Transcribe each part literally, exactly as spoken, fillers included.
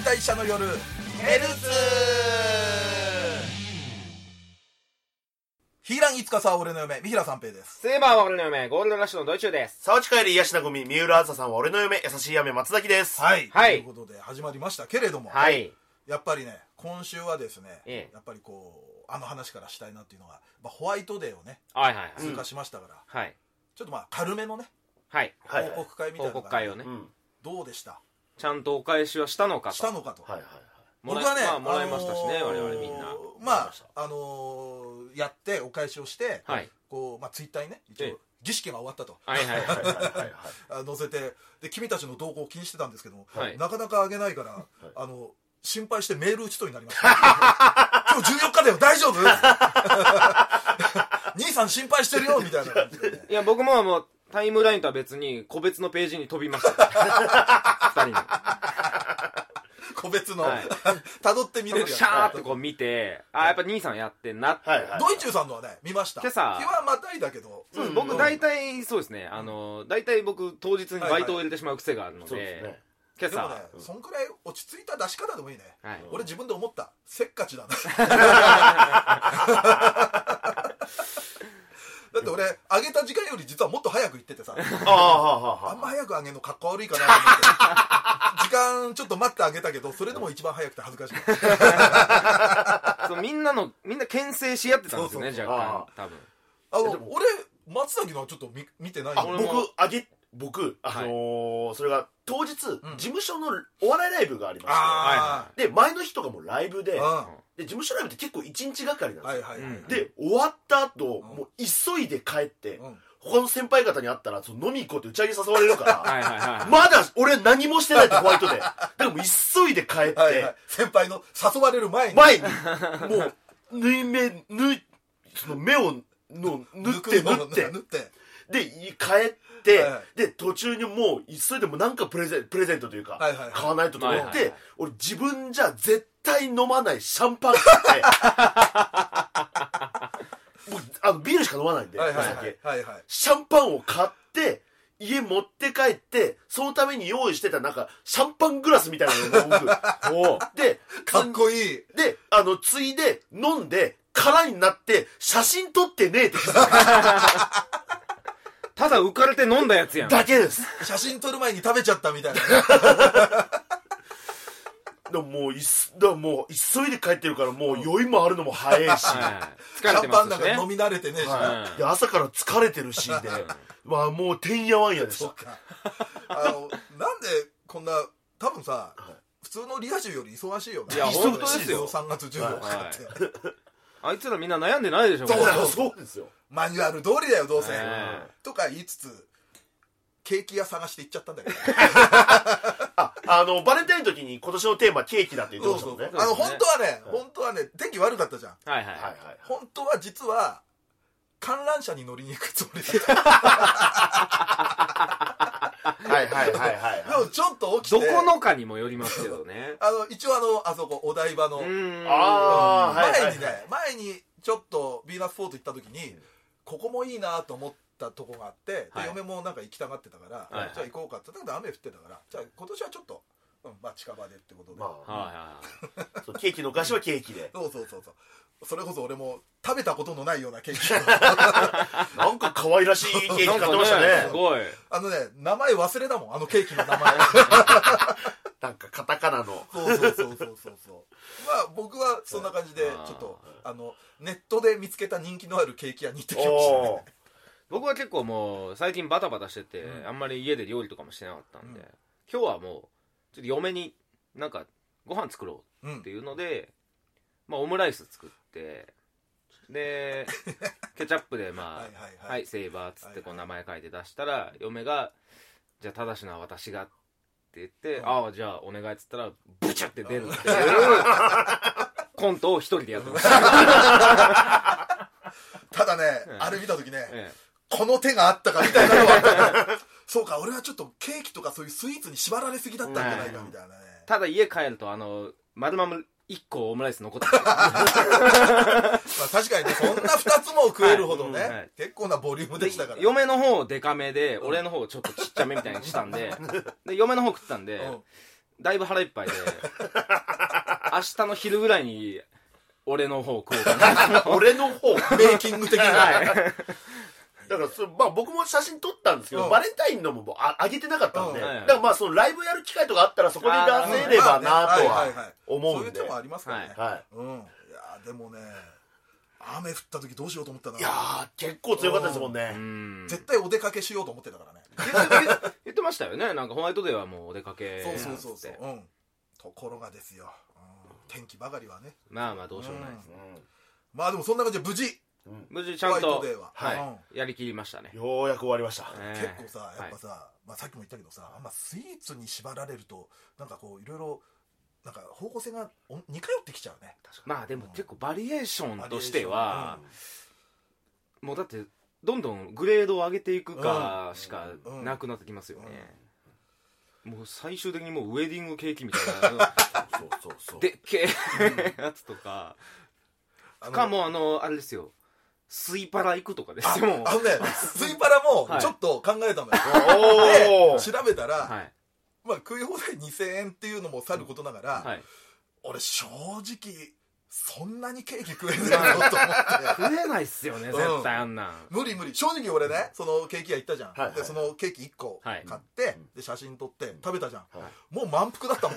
大社の夜ヘルツヒーランいつかさ俺の嫁三平三平です。 セイバーは俺の嫁ゴールドラッシュのドイチューです。 沢地帰り癒しなゴミ三浦あずささんは俺の嫁優しい雨松崎です。 はい、 はい、 ということで始まりましたけれども、 はい、 やっぱりね今週はですね、 ええ、 やっぱりこうあの話からしたいなっていうのが、まあ、ホワイトデーをね、 はいはいはい、 通過しましたから、 はい、 ちょっとまあ軽めのね、 はい、 報告会みたいなのが、 報告会をね、 うん、どうでした？ ちゃんとお返しはしたのかとしたのかと、 はいはいはい、 僕はね、 まあ、もらいましたしね、あのー、我々みんなまああのー、やってお返しをして、はい、こうまあ、ツイッターにね一応儀式が終わったと載せて、で君たちの動向を気にしてたんですけども、はい、なかなか上げないから、はい、あの心配してメール打ちとになりました今日じゅうよっかだよ大丈夫兄さん心配してるよみたいな感じで、ね、 いや僕ももうタイムラインとは別に個別のページに飛びましたふたりに個別の、はい、辿って見れるやつシャーってこう見て、あやっぱ兄さんやってんなって、はいはい、 ドイチューさんのはね見ました。 今朝日はまたいだけど、 そう、うん、僕大体そうですね、あの大体僕当日にバイトを入れてしまう癖があるので、はいはい、今朝でもね、 うん、そんくらい落ち着いた出し方でもいいね、はい、俺自分で思ったせっかちだなだって俺上げた時間より実はもっと早く行っててさ、ああんま早く上げるのかっこ悪いかなと思って時間ちょっと待ってあげたけど、それでも一番早くて恥ずかしいそうみんなのみんな牽制し合ってたんですよね。そうそう、若干多分あの俺松崎のはちょっと 見, 見てないの。 あ僕上げ僕あのーはい、それが当日、うん、事務所のお笑いライブがありまして、はい、で前の日とかもライブで、で事務所ライブって結構いちにちがかりなんですよ、はいはいはい、で終わった後、うん、もう急いで帰って、うん、他の先輩方に会ったらその飲み行こうって打ち上げ誘われるからはいはい、はい、まだ俺何もしてないってホワイトでだからもう急いで帰ってはい、はい、 先輩の誘われる前に前にもう縫い目縫いその目をの縫って縫って縫ってで帰ってで、はいはい、で途中にもう急いでもなんかプレゼン、プレゼントというか、はいはいはい、買わないとと思って、はいはいはい、俺自分じゃ絶対飲まないシャンパン買ってもうあのビールしか飲まないんで、はいはいはいはいはい、シャンパンを買って家持って帰ってそのために用意してたなんかシャンパングラスみたいなのを僕でかっこいいであのついで飲んで空になって写真撮ってねえって気づいたただ浮かれて飲んだやつやんだけです。 写真撮る前に食べちゃったみたいなでももういすだもう急いで帰ってるからもう酔いもあるのも早いし、 はい、疲れてますしね、シャンパンなんか飲み慣れてねえし、 はい、で朝から疲れてるしでまあもうてんやわんやでした。 あのなんでこんな多分さ、はい、普通のリア充より忙しいよね。 いや本当ですよ。 さんがつじゅうよっかって、はいあいつらみんな悩んでないでしょ。 そうだそうですよ。マニュアル通りだよどうせ、とか言いつつケーキ屋探して行っちゃったんだけどあ, あのバレンタインの時に今年のテーマケーキだって言ってましたもんね。 そうそうそう、あの本当はね、はい、本当はね天気悪かったじゃん。 はいはいはい、はい、 本当は実は観覧車に乗りに行くつもりだったはいはいはいはい、 でもちょっと起きてどこのかにもよりますけどねあの一応あのあそこお台場のあ前にね、はいはいはい、前にちょっとヴィーナスフォート行った時にここもいいなと思ったとこがあって、はい、で嫁もなんか行きたがってたから、はい、じゃあ行こうかってだけど雨降ってたからじゃあ今年はちょっと、うん、まあ近場でってことで、まあはいはい、そうケーキのお菓子はケーキでそうそうそうそうそれこそ俺も食べたことのないようなケーキなんか可愛らしいケーキ買ってましたね。 すごいあのね名前忘れたもんあのケーキの名前なんかカタカナのそうそうそうそうそうそうまあ僕はそんな感じでちょっとあのネットで見つけた人気のあるケーキ屋に行ってきましたね。 僕は結構もう最近バタバタしてて、うん、あんまり家で料理とかもしてなかったんで、うん、今日はもうちょっと嫁になんかご飯作ろうっていうので、うん、まあオムライス作ってでケチャップでまあはい、はいはいはい、セイバーっつってこう名前書いて出したら、はいはい、嫁がじゃあ正しな私がって言って、うん、ああじゃあお願いっつったらブチュって出るっていうコントを一人でやってましたただね、うん、あれ見た時ね、 ええ、 この手があったかみたいなのはあったそうか俺はちょっとケーキとかそういうスイーツに縛られすぎだったんじゃないかみたいなね、 うん、ただ家帰るとあの丸々いっこオムライス残ってるまあ確かにねそんなふたつも食えるほどね、はいはい、結構なボリュームでしたから嫁の方デカめで、うん、俺の方ちょっとちっちゃめみたいにしたんでで嫁の方食ったんで、 だいぶ腹いっぱいで明日の昼ぐらいに俺の方食おうかな俺の方メイキング的な、はい、 だからそ、まあ、僕も写真撮ったんですけど、うん、バレンタインのもあ上げてなかったんで、うん、だからまあそのライブやる機会とかあったらそこで出せればなとは思うんで、 そういう手もありますからね、はい、うん、いやでもね雨降った時どうしようと思ったんだ。 いやー結構強かったですもんね。うん絶対お出かけしようと思ってたからね言ってましたよね。なんかホワイトデーはもうお出かけそうそうそうそう、うん、ところがですよ、うん、天気ばかりはねまあまあどうしようもないですね、うん、 まあでもそんな感じで無事、 うん、無事ちゃんとホワイトデーは、はいうん、やりきりましたね。 ようやく終わりました、 えー、結構さやっぱさ、はいまあ、さっきも言ったけどさあんまスイーツに縛られるとなんかこういろいろなんか方向性が似通ってきちゃうね。 まあでも結構バリエーションとしては、うん、もうだってどんどんグレードを上げていくかしかなくなってきますよね、うんうん、もう最終的にもうウェディングケーキみたいなそうそうそうでっけえやつとかかもあのあれですよスイパラ行くとかですよ。 あのねスイパラもちょっと考えたのよ、はい、で調べたら、はいまあ、食い放題にせんえんっていうのもさることながら、はい、俺正直そんなにケーキ食えないのと思って食えないっすよね絶対あんなん、 うん、無理無理。正直俺ねそのケーキ屋行ったじゃん、はいはい、でそのケーキいっこ買って、はい、で写真撮って食べたじゃん、はい、もう満腹だったもん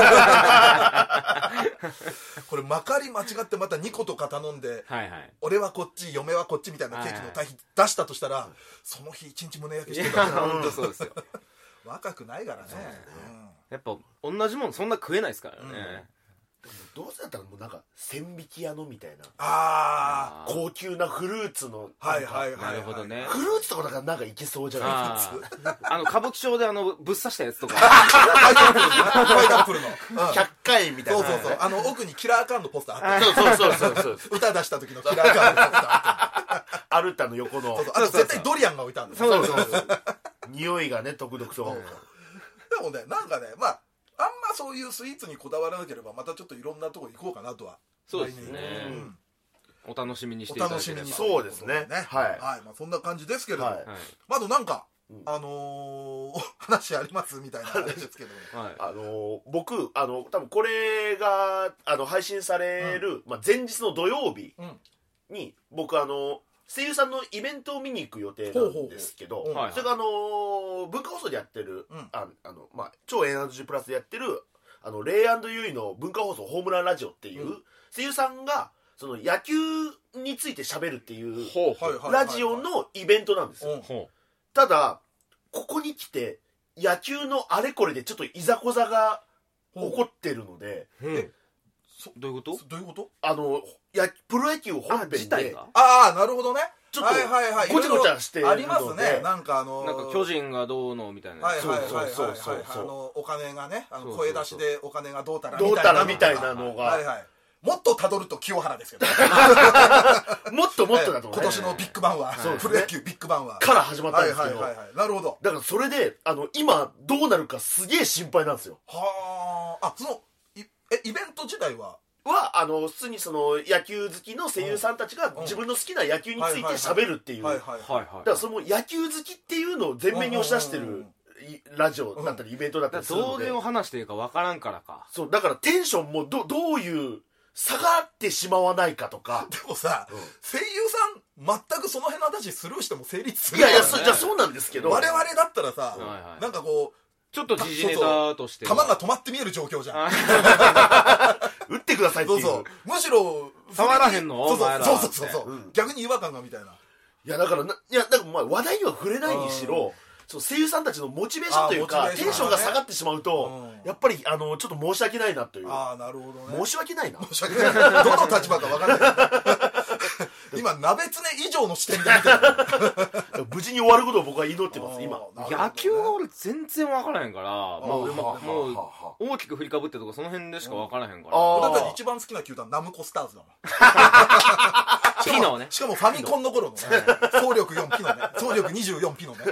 これまかり間違ってまたにことか頼んで、はいはい、俺はこっち嫁はこっちみたいなケーキの対比出したとしたら、はいはい、その日一日胸焼けしてたじゃん。 本当そうですよ若くないからね、 うん、やっぱ同じものそんな食えないですからね、 うん、どうせだったらもうなんか千匹屋のみたいなあ高級なフルーツのはいはいはい、 なるほどね。 フルーツとかだからなんかいけそうじゃないですか。 あの歌舞伎町であのぶっ刺したやつとかパイナップルのひゃっかいみたいな、 そうそうそう、あの奥にキラーカーンのポスターあってそうそうそうそう歌出した時のキラーカーンのポスターあってアルタの横のそうそうあと絶対ドリアンが置いたんだそうそうそう匂いがね独特そう、うん、 でもねなんかねまああんまそういうスイーツにこだわらなければまたちょっといろんなとこ行こうかなとは。 そうですね、うん、お楽しみにしていただければ。 そうですね、 ね、はい、はい、まあ、そんな感じですけれども、はい、まだなんか、うん、あのー、話ありますみたいな話ですけど、 はい、あのー、僕あの多分これがあの配信される、うんまあ、前日の土曜日に、うん、僕あの声優さんのイベントを見に行く予定なんですけど、それがあのー、文化放送でやってる、うん、ああのまあ、超 エヌアールジー プラスでやってるあのレイ&ユイの文化放送ホームランラジオっていう、うん、声優さんがその野球について喋るっていうラジオのイベントなんですよ。ただここに来て野球のあれこれでちょっといざこざが起こってるので、 えどういうことどういうことあのやプロ野球本編でああなるほどねちょっとごちゃごちゃしてるのでありますね。なんかあのー、 なんか巨人がどうのみたいな、 はいはいはいはいはい、あのお金がねあの声出しでお金がどうたらどうたらみたいなのが、 はいはい、もっとたどると清原ですけどもっともっとだと思う、ね、 今年のビッグバンは、はい、プロ野球ビッグバンはから始まったんですけど、 はいはいはいはい、なるほど。 だからそれであの今どうなるかすげえ心配なんですよ。 はあ、あそのいえイベント自体ははあの普通にその野球好きの声優さんたちが自分の好きな野球について喋るっていう、だからその野球好きっていうのを前面に押し出してるラジオだったりイベントだったりするので、 どうで話していいか分からんからか。 そうだからテンションも ど, どういう下がってしまわないかとか。 でもさ、うん、声優さん全くその辺の話スルーしても成立する、 ね、いやいや そ, じゃそうなんですけど我々だったらさ、はいはい、なんかこうちょっと時事ネタとして球が止まって見える状況じゃん打ってくださいっていう。 そうそうむしろ触らへんのそうそうそうそうそうそう、うん、逆に違和感がみたいな。 いやだからないやだからまあ話題には触れないにしろ、そう声優さんたちのモチベーションというか、ね、テンションが下がってしまうと、うん、やっぱりあのちょっと申し訳ないなという。 ああなるほどね。 申し訳ないな。 申し訳ないどの立場か分からない今鍋つね以上の視点で見てる無事に終わることを僕は祈ってます今。 野球は俺全然分からへんから、もうもう大きく振りかぶってとかその辺でしか分からへんから。 だったら一番好きな球団ナムコスターズだもんピノね。 しかもファミコンの頃のね総力よんピノね総力にじゅうよんピノね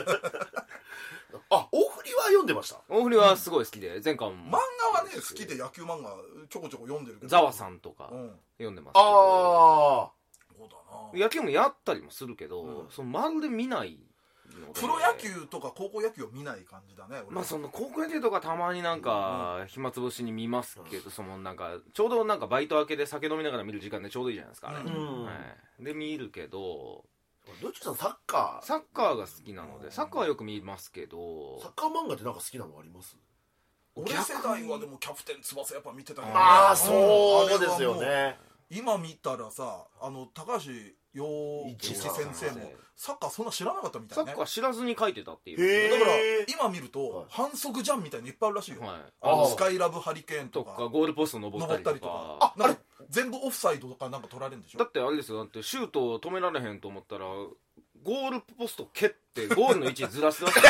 あ、大振りは読んでました。 大振りはすごい好きで、前回も漫画はね好きで野球漫画ちょこちょこ読んでるけど、 ザワさんとか読んでますけど、 ああそうだな。 野球もやったりもするけど、うん、そのまるで見ないので、 プロ野球とか高校野球を見ない感じだね。 まあその高校野球とかたまになんか暇つぶしに見ますけど、そのなんかちょうどなんかバイト明けで酒飲みながら見る時間でちょうどいいじゃないですか、うん、はい、で見るけど、 どっちさんサッカーサッカーが好きなのでサッカーはよく見ますけど、 サッカー漫画ってなんか好きなのあります？ 俺世代はでもキャプテン翼やっぱ見てたけど、 ああそうですよね。 今見たらさ、あの高橋陽一先生もサッカーそんな知らなかったみたいね。 サッカー知らずに書いてたっていう。 だから今見ると反則じゃんみたいにいっぱいあるらしいよ、はい、あのスカイラブハリケーンとかとかゴールポスト登ったりとか、とかあなんか全部オフサイドとかなんか取られるんでしょ。 だってあれですよ、だってシュートを止められへんと思ったらゴールポスト蹴ってゴールの位置ずらすわけそれ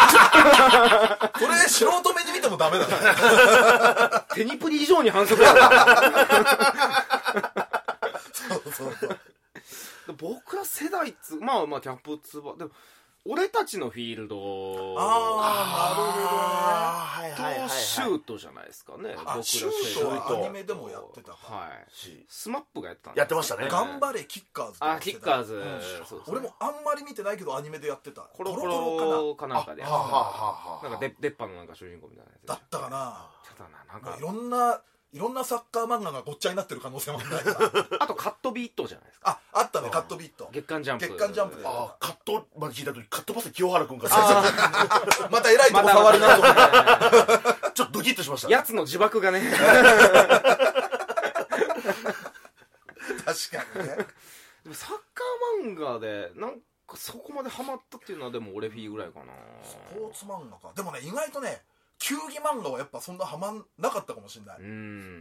素人目に見てもダメだねテニプリ以上に反則だそうそうそう僕ら世代つまあまあキャップツバでも俺たちのフィールドああなるほどねとシュートじゃないですかね。僕らシュートはアニメでもやってたか、 はい、スマップがやってたんやってましたね。 頑張れキッカーズあキッカーズ、うん、 そう俺もあんまり見てないけどアニメでやってた。 コロコロかなんかでやってた。なんかで出っ歯のなんか主人公みたいなやつだったかな。 ただな、なんかいろんないろんなサッカー漫画がごっちゃになってる可能性もあるあとカットビットじゃないですか。あ、あったね、カットビット。 月刊ジャンプ。 月刊ジャンプで。 あ、カットまで聞いた時カットパス清原君がまた偉いとこ触るなと思ってちょっとドキッとしました。 やつの自爆がね確かにね。 でもサッカー漫画でなんかそこまでハマったっていうのはでも俺フィーぐらいかな。 スポーツ漫画か。でもね、意外とね球技漫画はやっぱそんなハマんなかったかもしれない。うん、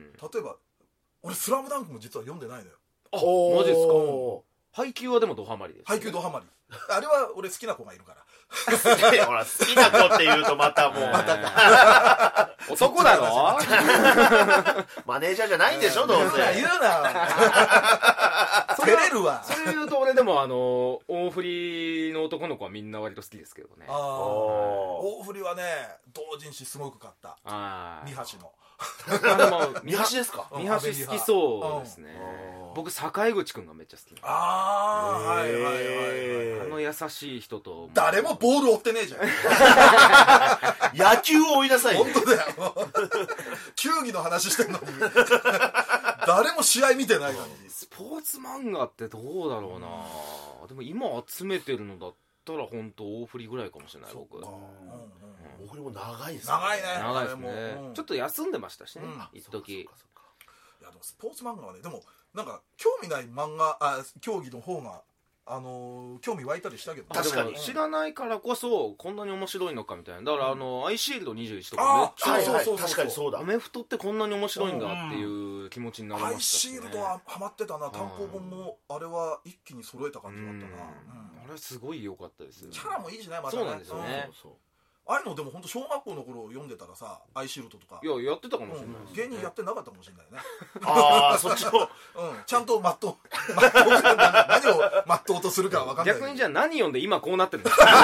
例えば俺スラムダンクも実は読んでないのよ。 あ、マジですか。配球はでもドハマりです、ね、 配球ドハマり。あれは俺好きな子がいるからほら好きな子って言うとまたもうまた男だろマネージャーじゃないんでしょ、どうせ言うな照れるわ。 それ言うと俺でもあの大振りの男の子はみんな割と好きですけどね。あ大振りはね同人誌すごく買った。三橋の三橋ですか。 三橋好きそうですね。僕坂井口くんがめっちゃ好き。 ああはいはいはい、 あの優しい人と誰もボール追ってねえじゃん野球を追いなさい。 本当だよ球技の話してんのに誰も試合見てないのに。 スポーツ漫画ってどうだろうな。でも今集めてるのだったら本当大振りぐらいかもしれない。僕大振りも長いですね。長いね。 長いですね。ちょっと休んでましたしね一時。いやでもスポーツ漫画はねでもなんか興味ない漫画あ競技の方があのー、興味湧いたりしたけど、 確かに知らないからこそこんなに面白いのかみたいな。だからあの、うん、アイシールドにじゅういちとかめっちゃ、 はいはい、確かにそうだ。 アメフトってこんなに面白いんだっていう気持ちになりました、ね、アイシールドはハマってたな。単行本もあれは一気に揃えた感じだったな、うんうん、 あれすごい良かったですよ。 キャラもいいしねまたね。 そうなんですよね、うん、そうそうああいうのでも本当小学校の頃読んでたらさアイシールドとかいややってたかもしれない、ねうん、芸人やってなかったかもしれないねああそっちを、 うん、ちゃんと全う何を全うとするかは分かんない。 逆にじゃあ何読んで今こうなってるんですか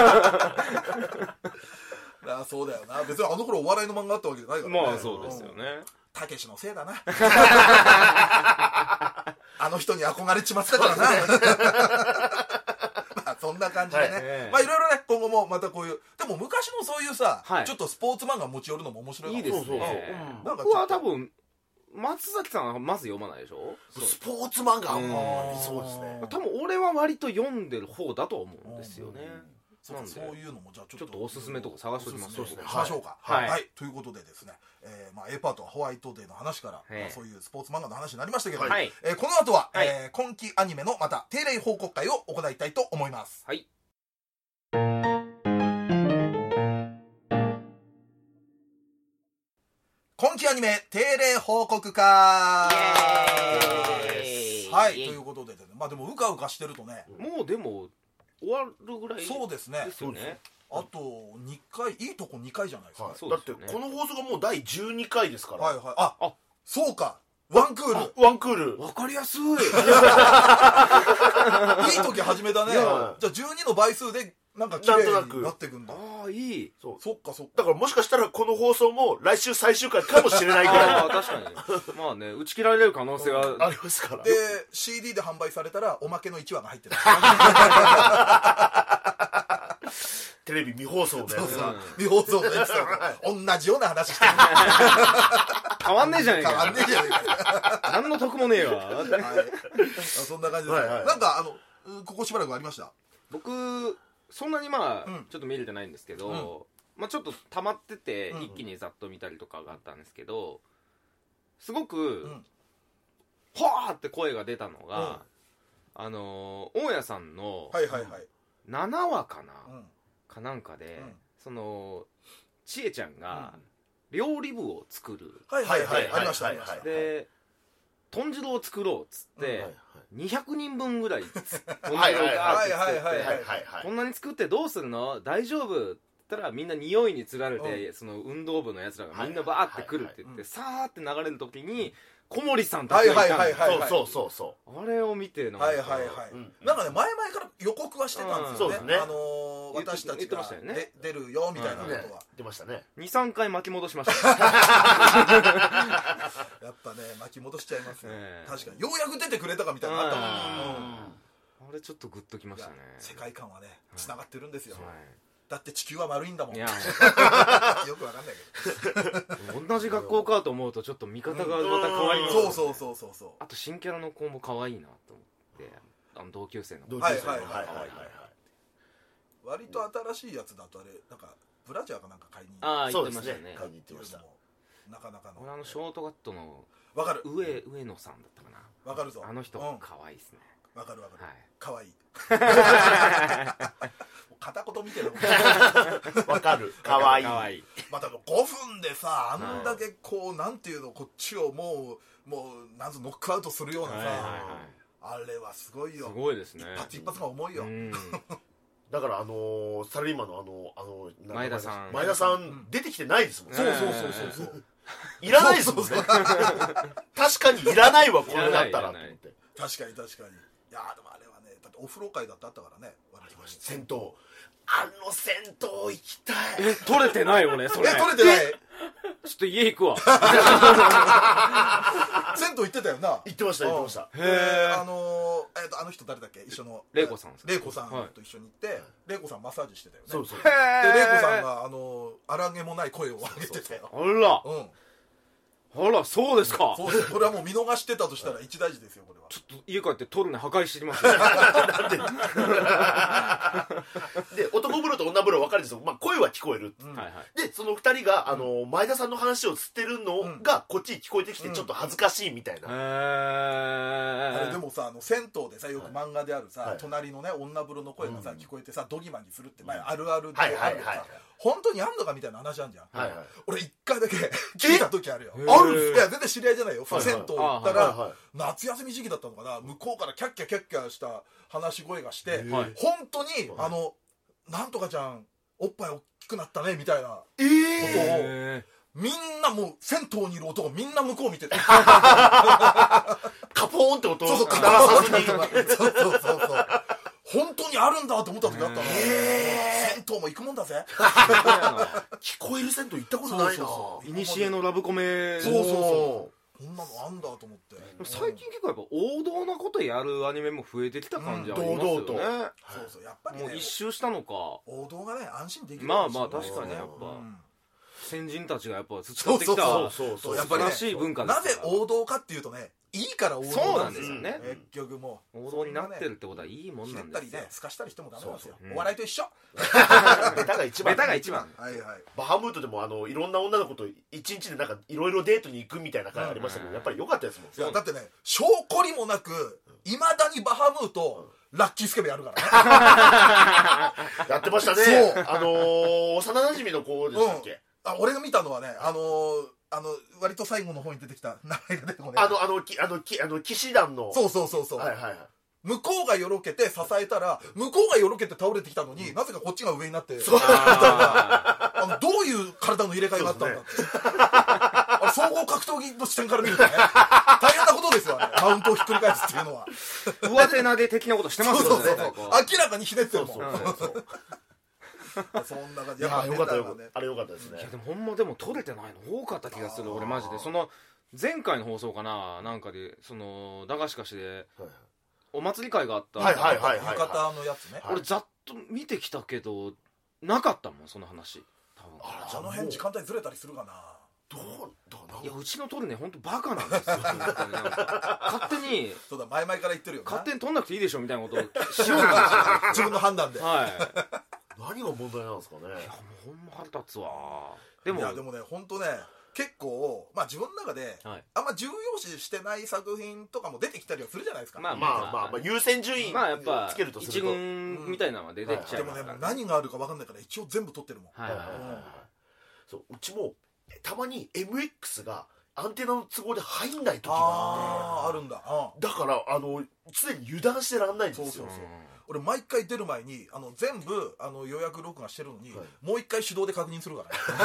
あそうだよな。別にあの頃お笑いの漫画あったわけじゃないからね。 まあそうですよね。 たけしのせいだなあの人に憧れちまったからなそんな感じでね、えー、まあいろいろね今後もまたこういうでも昔のそういうさ、はい、ちょっとスポーツ漫画持ち寄るのも面白い。 いいですね。そうそうそう、うん、僕は多分松崎さんはまず読まないでしょ。 スポーツ漫画はそうですね。 多分俺は割と読んでる方だと思うんですよね。 そうなんでそういうのもじゃあちょっとちょっとおすすめとか探しておきます。 そうですね。しましょうか。はい、はい、ということでですね、えー、まあ A パートはホワイトデーの話から、まあ、そういうスポーツ漫画の話になりましたけど、はい、えー、この後は、はい、えー、今期アニメのまた定例報告会を行いたいと思います。 はい。 今期アニメ定例報告会。はい、ということで、ね、まあでもうかうかしてるとね、 もうでも終わるぐらい。 そうですね。 ですよね。 あとにかい、いいとこにかいじゃないですか。はい、 そうですね、だってこの放送がもうだいじゅうにかいですから。 はいはい。あ、あそうか。ワンクール。 ワンクール。 わかりやすい。いい時始めだね。じゃあじゅうにの倍数でなんか綺麗になっていくんだ。 ああ、いい。 そう。そっかそっか。 だからもしかしたらこの放送も来週最終回かもしれないぐらい。 ああ、確かに。まあね、打ち切られる可能性は、うん、 ありますから。 で、シーディー で販売されたらおまけのいちわが入ってる。 テレビ未放送のやつ、 未放送のやつ同じような話してる変わんねえじゃねえか変わんねえじゃねえか何の得もねえわ、はい、 そんな感じです、はいはい、なんかあのここしばらくありました？ 僕そんなにまあ、うん、ちょっと見れてないんですけど、うん、まあ、ちょっと溜まってて、うん、一気にざっと見たりとかがあったんですけど、すごく、うん、ほわーって声が出たのが、うん、あの大家さんのななわかな、うん、かなんかで、うん、そのちえちゃんが料理部を作る、 はいはいはい、ありましたで豚汁を作ろうっつって、うん、にひゃくにんぶんぐらい豚汁をガーって作ってこんなに作ってどうするの大丈夫って言ったらみんな匂いにつられて、うん、その運動部のやつらがみんなバーって来るって言ってさーって流れる時に小森さんたちがいたんですよ。 そうそうそうあれを見てなんかはいはいはい、うん、なんかね前々から予告はしてたんですよね、うん、あのー、私たちが出るよみたいなことは、うんね、 出ましたね。 にさんかい巻き戻しましたやっぱね巻き戻しちゃいますね、えー、確かにようやく出てくれたかみたいなのあったもんね、 うん、あれちょっとグッときましたね。 世界観はねつながってるんですよ、はい、だって地球は丸いんだもん。いやよくわかんないけど同じ学校かと思うとちょっと見方がまた変わります、 ね、うん、そうそうそうそうそう。 あと新キャラの子も可愛いなと思ってあの同級生の同級生のはいはいはいはいはい割と新しいやつだとあれなんかブラジャーかなんか買いにああ言ってましたね。 買いに行ってました。 なかなかの俺あのショートカットのわかる上上野さんだったかな。 わかるぞ。 あの人可愛いですね。 わかるわかる。 はい。 可愛い。片言見てるわかる。可愛い。可愛い。 またごふんでさあんだけこうなんていうのこっちをもうもうなんぞノックアウトするようなさ、はいはいはい、あれはすごいよ。 すごいですね。 一発一発が重いよ。 だからあのー、サラリーマンのあのあの前田さん前田さん、うん、出てきてないですもんね。 そうそうそうそうそういらないですもんね。確かにいらないわこれだったらと思って。 確かに確かに。いやでもあれはねだってお風呂会だってあったからね。 銭湯あの銭湯行きたい。 え取れてないよねそれ。 え取れてない。 ちょっと家行くわ。 銭湯行ってたよな。 行ってました行ってました。 へえ。あのえっとあの人誰だっけ一緒の玲子さん。 玲子さんと一緒に行って玲子さんマッサージしてたよね。 そうそう。 で玲子さんがあの荒げもない声を上げてたよ。 あら。うん。あらそうですか。 そうです。これはもう見逃してたとしたら一大事ですよこれは。 ちょっと家帰ってトルネ破壊してきますよ。 で男風呂と女風呂分かるんですよ。まあ声は聞こえる。 うん、はいはい。 でその二人があの前田さんの話を吸ってるのがこっちに聞こえてきてちょっと恥ずかしいみたいな。 へえ。 あれでもさあの銭湯でさよく漫画であるさ、はい、隣のね女風呂の声がさ、うん、聞こえてさドギマギするって前あるあるであるけどさ本当にあんのかみたいな話あんじゃん。はいはい、俺一回だけ聞いた時あるよ。あるいや全然知り合いじゃないよ。銭湯行ったら夏休み時期だったのかな向こうからキャッキャキャッキャした話し声がして本当にあのなんとかちゃんおっぱい大きくなったねみたいなことをみんなもう銭湯にいる男みんな向こう見ててカポーンって音そうそうカポーンって音がそうそうそうそう本当にあるんだと思った時あったの。銭湯も行くもんだぜ。 聞こえる銭湯行ったことないな。 いにしえのラブコメ。 そうそうそうこんなのあんだと思って。 最近結構やっぱ王道なことやるアニメも増えてきた感じありますよね。そうそうやっぱりもう一周したのか。 王道がね安心できる。 まあまあ確かにやっぱ先人たちがやっぱ培ってきた素晴らしい文化です。 なぜ王道かっていうとねいいから王道なんですよね。結局もう王道になってるってことはいいもんなんですよ。 ひねったりねすかしたりしてもダメなんですよ。お笑いと一緒。 ベタが一番。 ベタが一番。 はいはい。 バハムートでもあのいろんな女の子と一日でなんかいろいろデートに行くみたいな回ありましたけどやっぱり良かったですもん。 いやだってね証拠りもなくいまだにバハムートラッキースケベやるからね。やってましたね。あの幼馴染の子でしたっけ。 あ俺が見たのはねあのあの割と最後の方に出てきた名前が出てこないあのあのきあのきあの騎士団のそうそうそうそうはいはいはい向こうがよろけて支えたら向こうがよろけて倒れてきたのに、うん、なぜかこっちが上になってそうあのどういう体の入れ替えがあったんだって、ね、あ総合格闘技の視点から見るとね大変なことですよねマウントをひっくり返すっていうのは上手投げ的なことしてますよね。 そうそうそう明らかにひねってるもん。そうそうそうそんな感じ。 やっぱよかったよあれよかったですね。 いやでもほんまでも取れてないの多かった気がする。俺マジでその前回の放送かななんかでその駄菓子菓子でお祭り会があったはいはいはいはい浴衣のやつね。 俺ざっと見てきたけどなかったもんその話多分。 ああの辺時間帯ずれたりするかな。 どうどうなんいやうちの鳥ね本当バカなんですよ勝手にそうだ前々から言ってるよな、 勝手に取んなくていいでしょみたいなことをしようんですよ自分の判断で。 はい何が問題なんですかね。いやもうほんま腹立つわ。でもいやでもね本当ね結構まあ自分の中で、はい、あんま重要視してない作品とかも出てきたりはするじゃないですか。 まあまあまあ、まあ、まあ優先順位まあやっぱつけるとすると一軍みたいなのは出てきちゃいますから、ね、 でもね何があるか分かんないから一応全部撮ってるもん。はいはいはいはい、うん、 そううちもたまに エムエックス がアンテナの都合で入んない時があって、ああるんだ。 だからあの常に油断してらんないんですよ。そうそうそう、 俺毎回出る前にあの全部あの予約録画してるのに、はい、もう一回手動で確認する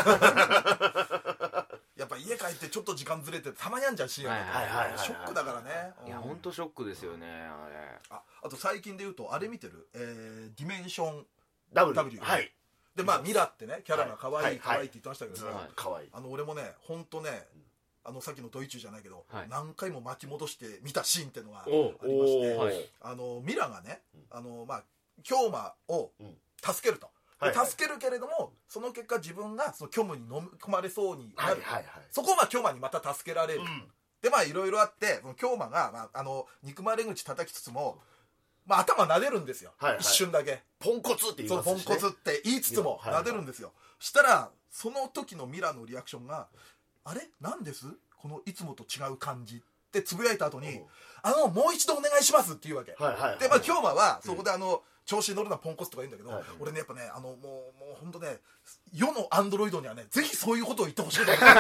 からねやっぱ家帰ってちょっと時間ずれてたまにあんじゃんシーンがショックだからね。 いや本当ショックですよねあれ。 ああと最近で言うとあれ見てる、えー、ディメンションダブリュー, W はいでまあミラってねキャラが可愛い可愛いって言ってましたけど、 はいはい、可愛いあの俺もね本当ねあのさっきのドイツじゃないけど、はい、何回も巻き戻して見たシーンっていうのがありまして、はい、あのミラがねあのまあ京馬を助けると、うんはいはい、助けるけれどもその結果自分がその虚無に飲み込まれそうになる、はいはいはい、そこは京馬にまた助けられる、うん、でまあいろいろあって京馬が、まあ、あの憎まれ口叩きつつも、まあ、頭撫でるんですよ、はいはい、一瞬だけポンコツって言いますし、ね、 そうポンコツって言いつつも撫でるんですよ、はいはい、したらその時のミラのリアクションがあれなんですこのいつもと違う感じってつぶやいた後に、うん、あのもう一度お願いしますって言うわけ、はいはいはい、でまあ京馬はそこであの、うん、調子に乗るなポンコツとか言うんだけど、はい、俺ねやっぱねあのもうもう本当ね世のアンドロイドにはねぜひそういうことを言ってほしいと思う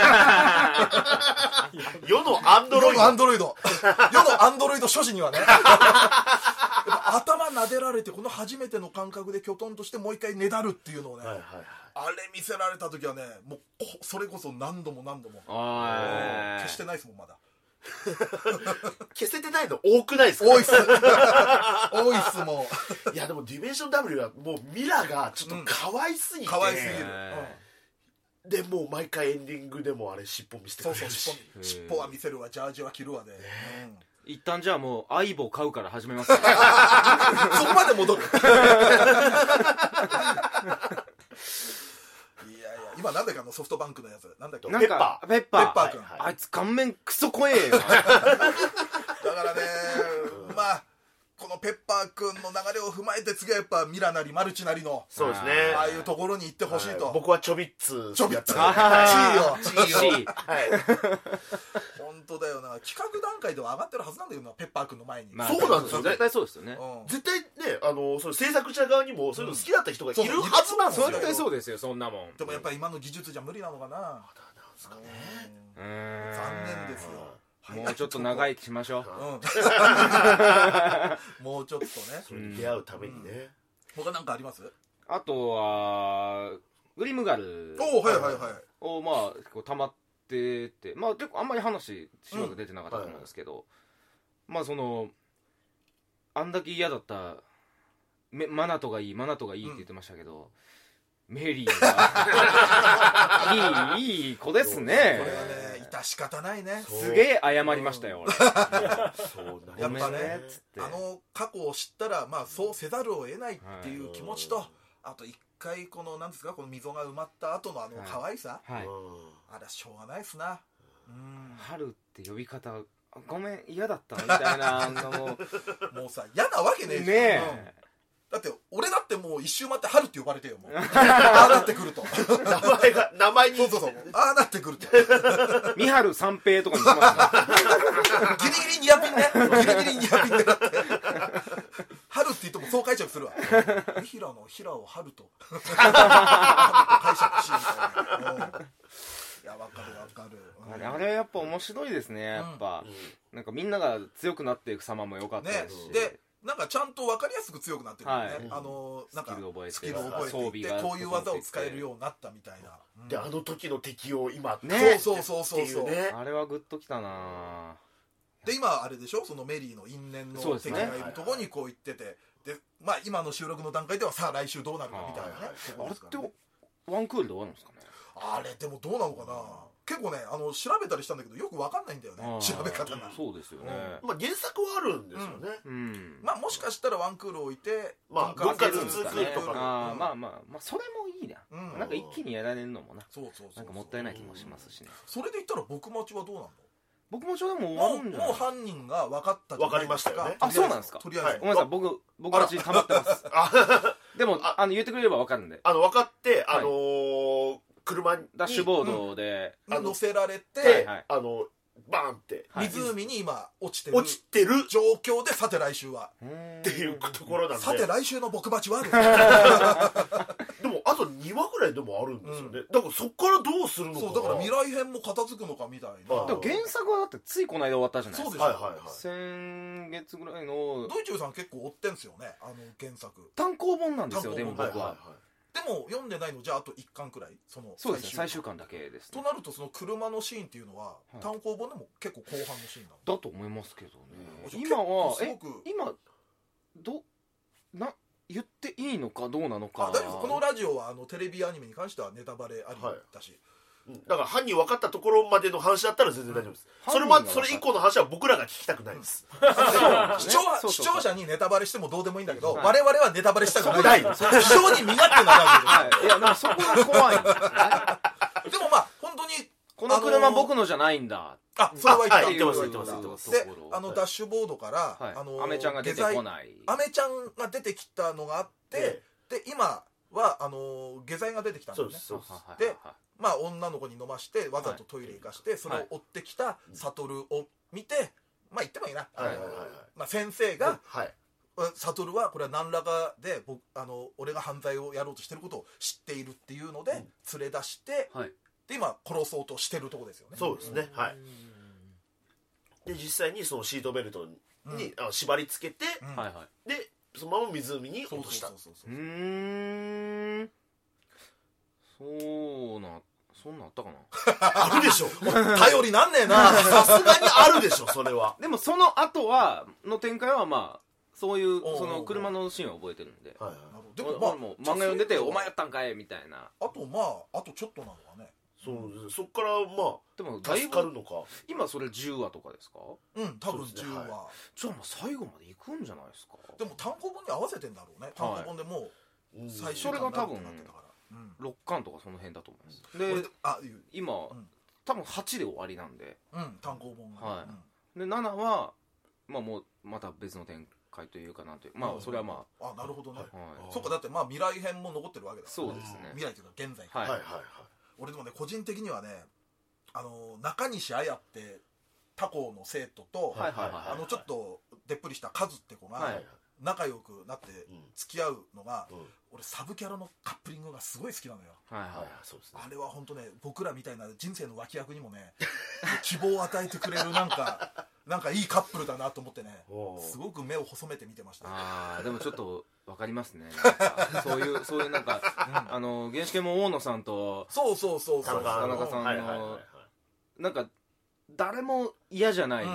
世のアンドロイド世のアンドロイド世のアンドロイド所持にはね頭撫でられてこの初めての感覚でキョトンとしてもう一回ねだるっていうのをね、はいはいはい、あれ見せられた時はねもうそれこそ何度も何度も消してないですもんまだ消せてないの多くないですか。 多いっす多いっすもういやでもディメンション ダブリュー はもうミラがちょっと可愛すぎて、うん、 可愛すぎる、 うん、でもう毎回エンディングでもあれ尻尾見せてくれるし、そうそう尻尾は見せるわジャージは着るわで、ねうん、一旦じゃあもう相棒買うから始めます、ね、 そこまで戻る今なんだっけあのソフトバンクのやつなんだっけなんかペッパーペッパー君、 はいはい、あいつ顔面クソ怖えよだからねまあこのペッパー君の流れを踏まえて次はやっぱミラなりマルチなりのそうですねああいうところに行ってほしいと、 はい、僕はチョビッツチョビッツチーよチーよ本当だよな企画段階では上がってるはずなんだよなペッパー君の前に、 まあ、そうなんですよ絶対そうですよね、 うん、絶対ねあのその制作者側にもそういうの好きだった人がいるはずなんですよ、 絶対そうですよそんなもん。 でもやっぱり今の技術じゃ無理なのかな。まだなんですかね。うん残念ですよ。 もうちょっと長生きしましょう、 うん、もうちょっとねそれに出会うためにね、 うん、他何かあります？ あとはグリムガルおはいはいはいをまあ結構溜まっててまあ結構あんまり話しばらく出てなかったと思うんですけど、うんはい、まあそのあんだけ嫌だったマナトがいいマナトがいいって言ってましたけど、うん、メリーがいいいい子ですね。 これはね致し方ないね。 すげえ謝りましたよ、うん、俺そうやっぱねあの過去を知ったらまあそうせざるを得ないっていう気持ちと、はい、あと一回このなんですかこの溝が埋まった後のあの可愛さ、はいはい、あれはしょうがないっすな。 うん春って呼び方ごめん嫌だったみたいなのももうさ嫌なわけねえじゃん、 ねうんだって俺だってもう一周回って春って呼ばれてよもうああなってくると名前が名前にそうそうそうああなってくると三春三平とかにしますギリギリニアピンねギリギリニアピンでなって春って言ってもそう解釈するわ三平の平を春と春と解釈しみたいな、うん、いやわかるわかる、 うん、あれあれやっぱ面白いですねやっぱ、うん、なんかみんなが強くなっていく様も良かったですし、 ね、でなんかちゃんと分かりやすく強くなってるよね、はい、あのなんかスキルを覚えていってこういう技を使えるようになったみたいな、 うん、であの時の敵を今ねそうそうそうそう、 ね、あれはグッときたな。 で今あれでしょそのメリーの因縁の敵がいるところにこう言っててで、まあ、今の収録の段階ではさあ来週どうなるかみたいなね、 あれってワンクールで終わるんですかね。 あれでもどうなのかな結構ねあの調べたりしたんだけどよく分かんないんだよね調べ方が。 そうですよね、 うんまあ、原作はあるんですよね、 うんうん、まあもしかしたらワンクール置いてまあ分割続くとか、 あ、うん、まあまあまあそれもいいいな、うん、なんか一気にやられるのもな、 そうそうそうそう、 なんかもったいない気もしますしね。 それで言ったら僕待ちはどうなの？ 僕もちょうどもう終わるんじゃない？ もう犯人が分かったじゃないですか。 分かりましたよね。 あ、そうなんですか。 とりあえず、はい、 ごめんなさい、僕僕たち溜まってますでも あ, あの言ってくれれば分かるんで、 あの分かって、あのーはい、車にダッシュボードで、 うん、乗せられて、 はいはい、あのバーンって、 はい、湖に今落ちてる落ちてる状況で、さて来週はっていうところなんで、 さて来週の僕待ちはでもあとにわぐらいでもあるんですよね、うん、だからそっからどうするのか。 そうだから未来編も片付くのかみたいな。 でも原作はだってついこの間終わったじゃないですか。 そうですよ、 はいはいはい、 先月ぐらいのドイチューさん結構追ってんすよね、あの原作単行本なんですよ。でも僕は、はいはいはい、 でも読んでないのじゃああといっかんくらい、そのそうですね、最終巻だけです、 ね、となるとその車のシーンっていうのは、はい、単行本でも結構後半のシーンなのだと思いますけどね、うん、今はえ今どな言っていいのかどうなのか。 あ、大丈夫です。このラジオはあのテレビアニメに関してはネタバレありだし、 はい、だから犯人分かったところまでの話だったら全然大丈夫です、うん、それもそれ以降の話は僕らが聞きたくないです、うん、 視聴は視聴者にネタバレしてもどうでもいいんだけど、はい、我々はネタバレしたくない非常に身勝手なラジオです、はい、いやでもそこが怖いんですねでもまあ本当にこの車僕のじゃないんだ、 あ、それは言って言ってます言ってます言ってます。 で、あのダッシュボードから、 はい、 あのアメちゃんが出てこない。 アメちゃんが出てきたのがあって、で今はあの下剤が出てきたんですね。 そうです。 で、まあ女の子に飲ましてわざとトイレ行かして、それを追ってきた悟を見て、まあ言ってもいいな。 はいはいはい。 まあ先生が、 はい。 悟はこれは何らかで僕あの俺が犯罪をやろうとしてることを知っているっていうので連れ出して。はい。で今殺そうとしてるとこですよね。 そうですね、はい。で実際にそのシートベルトに、うん、あの縛り付けて、うん、でそのまま湖に落とした。うーん、そうなそんなんあったかなあるでしょ頼りなんねえなさすがにあるでしょそれは。 でもその後はの展開はまあそういうその車のシーンは覚えてるんで、はいはい、でもまあもう漫画読んでてお前やったんかいみたいな。 あとまああとちょっとなのはね、 そう、そっからまあでも助かるのか。 今それじゅうわとかですか？ うん多分じゅうわ、ね、はい、 じゃあもう最後まで行くんじゃないですか。 でも単行本に合わせてんだろうね。単行本でもう最終巻になってたから、うん、ろっかんとかその辺だと思います、うん、であ今、うん、多分はちで終わりなんで、 うん、単行本が、 はい、うん、でななはまあもうまた別の展開というかなんていう、まあそれはまあ、 あなるほどね、はい、そっかだってまあ未来編も残ってるわけだから、 そうですね、 未来というか現在、 はいはいはい、 俺でもね個人的にはねあの中西綾って他校の生徒と、はいはいはいはい、あのちょっとでっぷりしたカズって子が仲良くなって付き合うのが、うん、俺サブキャラのカップリングがすごい好きなのよ、はいはいはい、そうですね、あれは本当ね僕らみたいな人生の脇役にもね希望を与えてくれるなんかなんかいいカップルだなと思ってねすごく目を細めて見てました、ね、 あでもちょっと分かりますねそういうそういうなんか、うん、あの原始系も大野さんとそうそうそうそう田中さんの、はいはいはいはい、なんか誰も嫌じゃない、うん、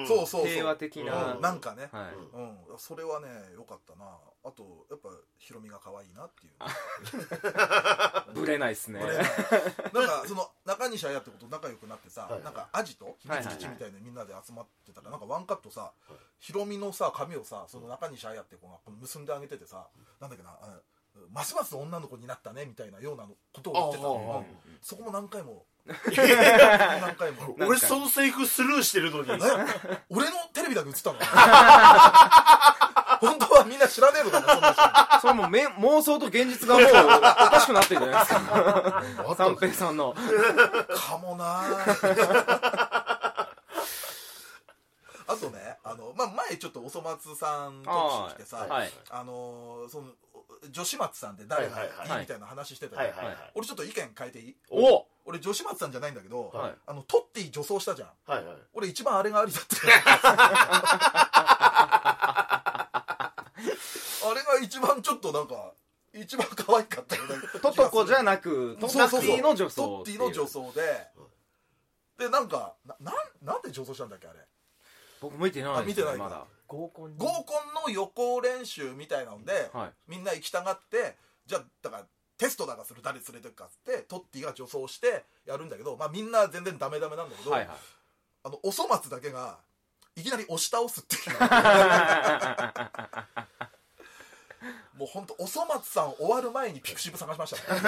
そうそうそう平和的な、 うん、なんかね、はい、うん、それはね良かったな。あとやっぱヒロミが可愛いなっていうブレないっすね。 なんかその中西綾ってこと仲良くなってさ、はいはい、なんかアジと秘密基地みたいなみんなで集まってたら、なんかワンカットさ、はい、ヒロミのさ髪をさその中西綾って子が結んであげててさ、なんだっけな、ますます女の子になったねみたいなようなことを言ってたの、うん、そこも何回も何回も俺そのセリフスルーしてるのに俺のテレビだけ映ったの本当はみんな知らねえのかなそんな人。 それもう妄想と現実がもうおかしくなってるじゃないですか三平さんのかもなあとねあの、まあ、前ちょっとおそ松さん特集してさ あ,、はい、あのその女子松さんって誰がいいみたいな話してたじゃん。俺ちょっと意見変えていい？ お俺女子松さんじゃないんだけど、 はい、 あのトッティ女装したじゃん、はいはい、俺一番あれがありだってあれが一番ちょっとなんか一番可愛かったよね。 トトコじゃなくトッティの女装トッティの女装ででなんか な, な, なんで女装したんだっけあれ。 僕見てないです、ね、 見てないまだ合コン合コンの予行練習みたいなので、はい、みんな行きたがってじゃあだからテストだかする誰連れてくかってトッティが女装してやるんだけど、まあみんな全然ダメダメなんだけど、はいはい、あのおそ松だけがいきなり押し倒すっていうもう本当おそ松さん終わる前にピクシブ探しましたね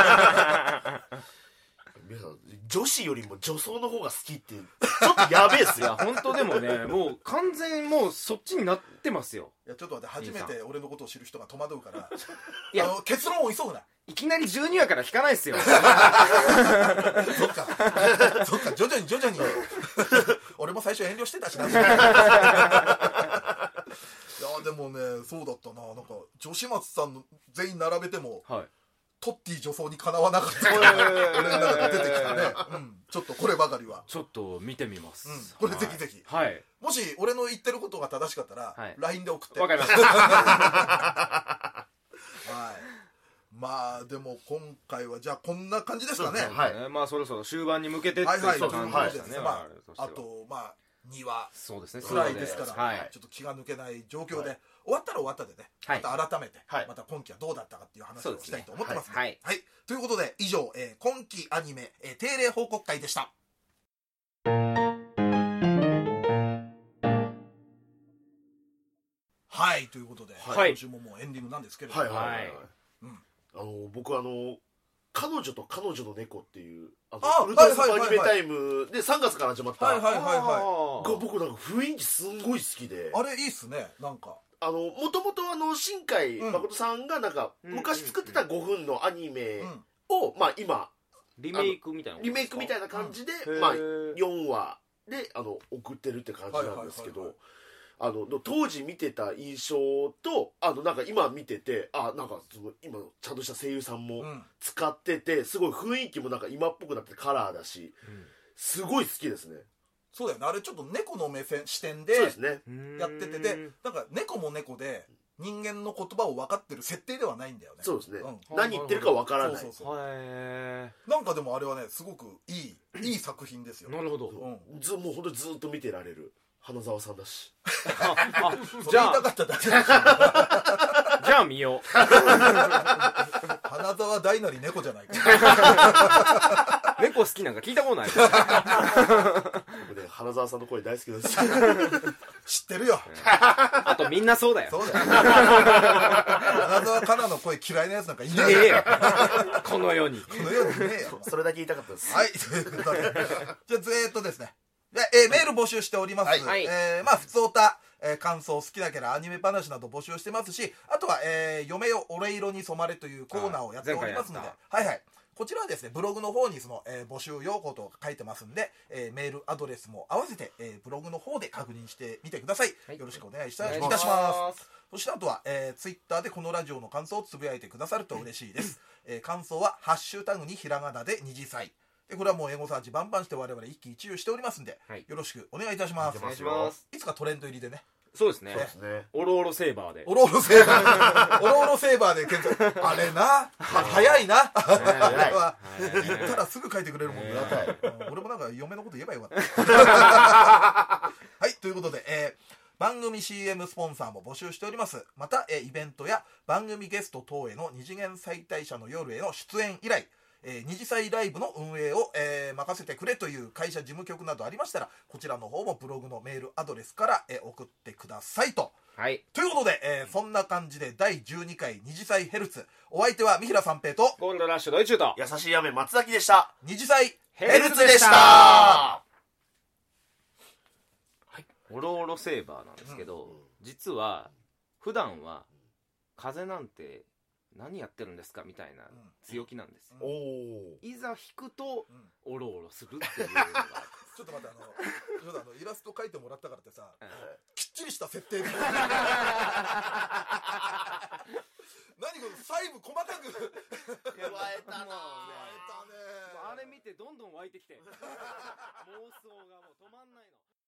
皆さん女子よりも女装の方が好きってちょっとやべえっすよ。 いや本当でもねもう完全にもうそっちになってますよ。 いやちょっと待って初めて俺のことを知る人が戸惑うからいやあの結論を急ぐな。 いきなりじゅうにわから引かないっすよそっかそっか徐々に徐々に俺も最初遠慮してたしないやでもねそうだったな。なんか女子松さんの全員並べても、はい、トッティ女装にかなわなかった俺の中で出てきたね、うん、ちょっとこればかりはちょっと見てみます、 うん、これぜひぜひ、はい、もし俺の言ってることが正しかったら、はい、ライン で送ってわかりましたはいまあでも今回はじゃあこんな感じですかね。 はい、まあそろそろ終盤に向けてっていう感じですね。 まああとまあにわそうですねくらいですから、はい、ちょっと気が抜けない状況で、はい、終わったら終わったでね、はい、また改めて、はい、また今期はどうだったかっていう話をしたいと思ってますので、はいはい、ということで以上、えー、今期アニメ、えー、定例報告会でした。はいということで、はい、今週ももうエンディングなんですけれども、はいはいはいはい、うん、 あの僕あの彼女と彼女の猫っていうあのあウルトラスーパーアニメタイムでさんがつから始まったはいはいはいはいが僕なんか雰囲気すんごい好きで、 あれいいっすね。なんかあのもともとあの新海誠さんがなんか昔作ってたごふんのアニメをまあ今リメイクみたいなリメイクみたいな感じでまあよんわであの送ってるって感じなんですけど、あの当時見てた印象とあのなんか今見ててあなんかその今ちゃんとした声優さんも使ってて、すごい雰囲気もなんか今っぽくなってカラーだし、すごい好きですね。 そうだよね。あれちょっと猫の目線視点でやっててでなんか猫も猫で人間の言葉を分かってる設定ではないんだよね。 そうですね、うん、何言ってるか分からない。そうそうそうなんかでもあれはねすごくいいいい作品ですよ。 なるほど、 うん、ずもう本当にずっと見てられる花澤さんだしああじゃあ言いたかっただけだしじゃあ見よう花澤大なり猫じゃないか猫好きなんか聞いたことない僕ね花澤さんの声大好きです知ってるよあとみんなそうだよ。 そうだよ花澤香菜の声嫌いなやつなんかいないよこの世にこの世にいねえよそれだけ言いたかったです。 はいということでじゃあずーっとですねで、えー、メール募集しております、はいえー、まあ普通歌、えー、感想好きだけどアニメ話など募集してますし、あとは、えー、嫁よ俺色に染まれというコーナーをやっておりますので、はいはいこちらはですねブログの方にその、えー、募集要項と書いてますんで、えー、メールアドレスも合わせて、えー、ブログの方で確認してみてください、はい、よろしくお願いいたします。そしてあとは、えー、ツイッターでこのラジオの感想をつぶやいてくださると嬉しいです、えー、感想はハッシュタグにひらがなで二次祭でこれはもうエゴサーチバンバンして我々一喜一憂しておりますんで、はい、よろしくお願いいたします。 お願いします。 いつかトレンド入りでね。 そうですね。オロオロセーバーで。 オロオロセーバー。オロオロセーバーで検索。あれな。早いな。あれは言ったらすぐ書いてくれるもんね。俺もなんか嫁のこと言えばよかった。はいということで、えー、番組 シーエム スポンサーも募集しております。また、えー、イベントや番組ゲスト等への二次元再大社の夜への出演依頼。えー、二次祭ライブの運営を、えー、任せてくれという会社事務局などありましたらこちらの方もブログのメールアドレスから、えー、送ってくださいと、はい、ということで、えー、そんな感じでだいじゅうにかい二次祭ヘルツお相手は三平三平とゴールドラッシュドイチューと優しい雨松崎でした。 二次祭ヘルツでした。はい、 オロオロセーバーなんですけど、うん、実は普段は風なんて何やってるんですかみたいな強気なんですよ、うん、いざ引くと、うん、オロオロするっていうのがちょっと待ってあのちょっとあのイラスト描いてもらったからってさ、うん、きっちりした設定で何これ細部細かく加えたなあれ見てどんどん湧いてきて妄想がもう止まんないの。